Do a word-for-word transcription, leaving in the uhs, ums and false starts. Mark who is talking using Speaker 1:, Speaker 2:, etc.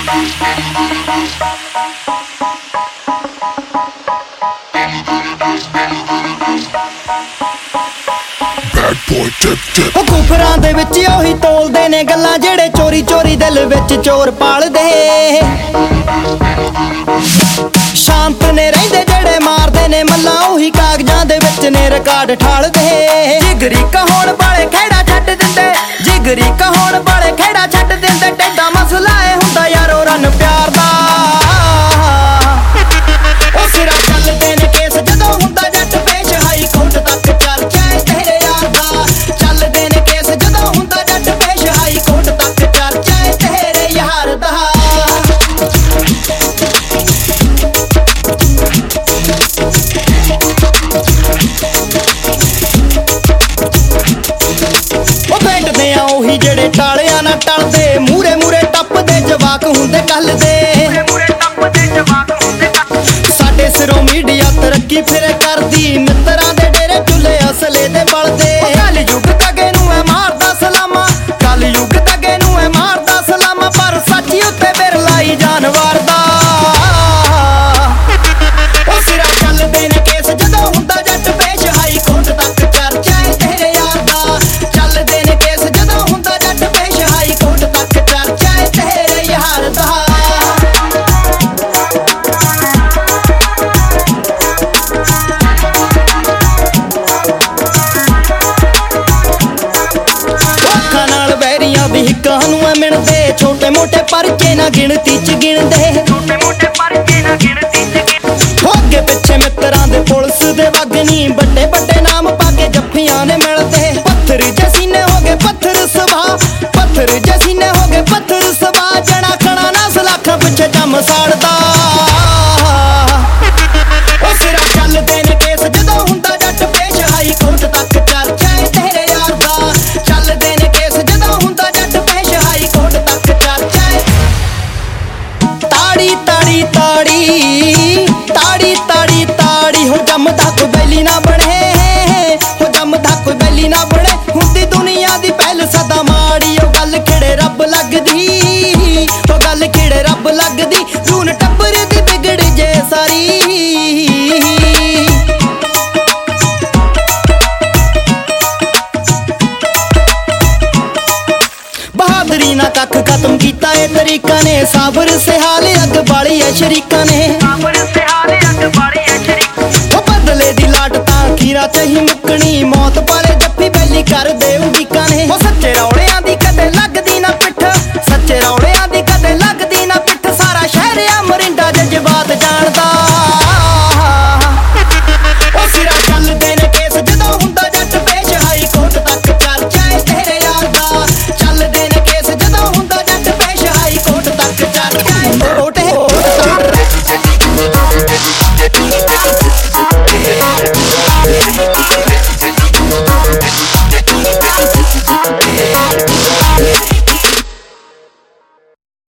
Speaker 1: ਕੁਫਰਾਂ ਦੇ ਵਿੱਚ ਉਹੀ ਤੋਲਦੇ ਨੇ ਗੱਲਾਂ ਜਿਹੜੇ ਚੋਰੀ ਚੋਰੀ ਦਿਲ ਵਿੱਚ ਚੋਰ ਪਾਲਦੇ। ਸ਼ਾਂਤ ਨੇ ਰਹਿੰਦੇ ਜਿਹੜੇ ਮਾਰਦੇ ਨੇ ਮੱਲਾਂ ਉਹੀ ਕਾਗਜ਼ਾਂ ਦੇ ਵਿੱਚ ਨੇ ਰਿਕਾਰਡ ਠਾਲਦੇ। ਜਿਗਰੀ ਕਹਾਉਣ ਵਾਲੇ ਖਹਿੜਾ ਛੱਡ ਦਿੰਦੇ, ਜਿਗਰੀ ਕਹਾਉਣ ਵਾਲੇ ਖਹਿੜਾ ਛੱਡ ਦਿੰਦੇ। ਟੈਡਾ ਮਸਲਾ ਇਹ ਹੁੰਦਾ ਯਾਰੋ ਰਨ ਪਿਆਰ ਦਾ। ਉਹ ਸਿਰਾ ਚੱਲਦੇ ਨੇ ਕੇਸ ਜਦੋਂ ਹੁੰਦਾ ਜੱਟ ਪੇਸ਼, ਹਾਈ ਕੋਰਟ ਤੱਕ ਚਰਚਾ ਏ ਤੇਰੇ ਯਾਰ ਦਾ। ਚੱਲਦੇ ਨੇ ਕੇਸ ਜਦੋਂ ਹੁੰਦਾ ਜੱਟ ਪੇਸ਼, ਹਾਈ ਕੋਰਟ ਤੱਕ ਚਰਚਾ ਏ ਤੇਰੇ ਯਾਰ ਦਾ। ਉਹ ਬੈਠਦੇ ਆ ਉਹੀ ਜਿਹੜੇ ਟਾਲਿਆਂ ਨਾ ਟਲਦੇ, ਮੂਰੇ ਮੂਰੇ ਟੱਪਦੇ ਜਵਾਕ ਹੁੰਦੇ ਕੱਲ ਦੇ। ਸਾਡੇ ਸਿਰੋਂ ਮੀਡੀਆ ਤਰੱਕੀ ਫਿਰੇ ਕਰਦੀ, ਮਿੱਤਰਾਂ ਦੇ ਡੇਰੇ ਚੁੱਲੇ ਅਸਲੇ ਦੇ ਬਲਦੇ। ਕੱਲ ਯੁੱਗ ਤੱਕੇ ਨੂੰ ਐ ਮਾਰਦਾ ਸਲਾਮਾ, ਕੱਲ ਯੁੱਗ ਤੱਕੇ ਨੂੰ ਐ ਮਾਰਦਾ ਸਲਾਮਾ। ਪਰ ਸੱਚੀ ਉੱਤੇ ਬਿਰਲਾਈ ਜਾਨਵਰ ਦਾ। ਉਹ ਸਿਰਾ ਚੱਲਦੇ ਨੇ ਕੇਸ ਜਦੋਂ ਹੁੰਦਾ ਜੱਟ ਪੇਸ਼, ਹਾਈ ਕੋਰਟ ਤੱਕ ਚਰਚਾ ਏ ਤੇਰੇ ਯਾਰ ਦਾ। ਚੱਲਦੇ ਨੇ ਕੇਸ ਜਦੋਂ ਹੁੰਦਾ ਜੱਟ ਪੇਸ਼, ਹਾਈ ਕੋਰਟ ਤੱਕ ਚਰਚਾ ਏ ਤੇਰੇ ਯਾਰ ਦਾ। ਵੀ ਹਿੱਕਾਂ ਨੂੰ ਐ ਮਿਣਦੇ, ਛੋਟੇ ਮੋਟੇ ਪਰਚੇ ਨਾ ਗਿਣਤੀ ਚ ਗਿਣਦੇ। ਅੱਗੇ ਪਿੱਛੇ ਮਿੱਤਰਾਂ ਦੇ ਪੁਲਿਸ ਦੇ ਵਗਨੀ, ਵੱਡੇ ਵੱਡੇ ਨਾਮ ਪਾ ਕੇ ਜੱਫੀਆਂ ਨੇ ਮਿਲਦੇ। ਪੱਥਰ ਜੇ ਸੀਨੇ ਹੋ ਗਏ ਪੱਥਰ ਸਭਾ, ਪੱਥਰ ਜੇ ਸੀਨੇ ਹੋ ਗਏ ਪੱਥਰ ਸਭਾ। ਜਣਾ ਖਣਾ ਨਾ ਸਲਾਖਾਂ ਪਿੱਛੇ ਜੰਮ ਸਾੜਦਾ। ਉਹ ਸਿਰਾ ਚੱਲਦੇ ਨੇ ਕੇਸ ਜਦੋਂ ਹੁੰਦਾ ਜੱਟ ਪੇਸ਼, ਹਾਈ ਕੋਰਟ ਤੱਕ ਚਰਚਾ ਏ ਤੇਰੇ ਯਾਰ ਦਾ। ਚੱਲਦੇ ਨੇ ਕੇਸ ਜਦੋਂ ਹੁੰਦਾ ਜੱਟ ਪੇਸ਼, ਹਾਈ ਕੋਰਟ ਤੱਕ ਚਰਚਾ ਏ। ਤਾੜੀ ਤਾੜੀ ਤਾੜੀ ਤਾੜੀ ਤਾੜੀ ਤਾੜੀ, ਹੋ ਜੰਮਦਾ ਕੋਈ ਬੈਲੀ ਨਾ ਬਣੇ, ਹੋ ਜੰਮਦਾ ਕੋਈ ਬੈਲੀ ਨਾ ਬਣੇ। ਹੁੰਦੀ ਦੁਨੀਆ ਦੀ ਪਹਿਲ ਸਦਾ ਮਾੜੀ, ਉਹ ਗੱਲ ਖਿੜੇ ਰੱਬ ਲੱਗਦੀ, ਉਹ ਗੱਲ ਖਿੜੇ ਰੱਬ ਲੱਗਦੀ। ਰੂਨ ਟੱਬਰ ਦੀ ਵਿਗੜ ਜੇ ਸਾਰੀ। ਬਹਾਦਰੀ ਨਾ ਕੱਖ ਖਤਮ ਕੀਤਾ ਏ ਤਰੀਕਾ ਨੇ, ਸਾਬਰ ਸਿਹਾਲ ਅੱਗ ਬਾਲੀ ਐ ਸ਼ਰੀਕਾਂ ਨੇ। ਉਹ ਬਦਲੇ ਦੀ ਲਾਟ ਤਾਂ ਅਖੀਰਾਂ ਚ ਹੀ ਮੁੱਕਣੀ, ਮੌਤ ਪਾਲੇ ਜੱਫੀ ਬੈਲੀ ਕਰਦੇ